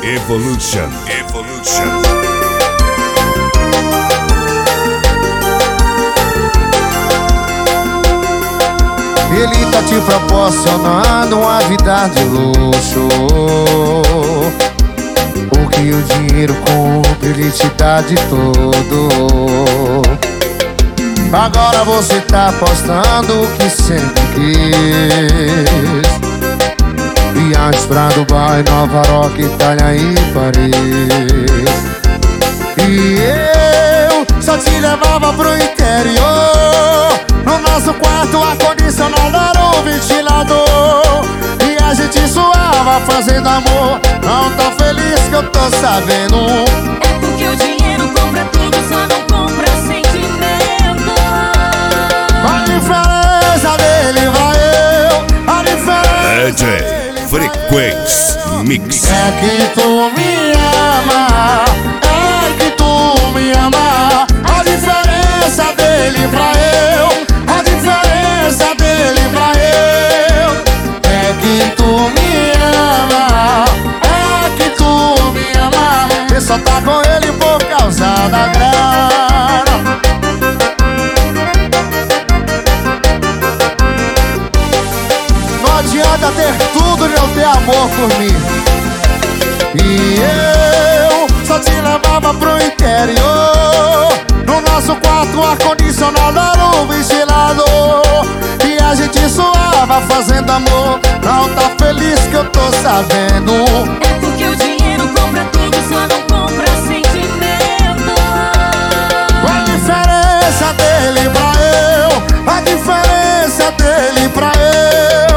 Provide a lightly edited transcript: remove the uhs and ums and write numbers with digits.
Evolution. Ele tá te proporcionando uma vida de luxo. O que o dinheiro compra, ele te dá de todo. Agora você tá apostando o que sempre quis: viagens pra Dubai, Nova York, Itália e Paris. E eu só te levava pro interior. No nosso quarto ar-condicionado era um ventilador. E a gente suava fazendo amor. Não tá feliz que eu tô sabendo. É porque o dinheiro compra tudo, só não compra sentimento. A diferença dele vai eu. A diferença DJ Frequência Mix. é que tu me ama. É que tu me ama. A diferença dele pra eu. A diferença dele pra eu é que tu me ama. É que tu me ama. E só tá com ele por causa da grana. Não adianta ter tudo e não ter amor por mim. E eu só te levava pro interior. No nosso quarto ar-condicionado era um ventilador. E a gente suava fazendo amor. Não tá feliz que eu tô sabendo. É porque o dinheiro compra tudo, só não compra sentimento. A diferença dele pra eu. A diferença dele pra eu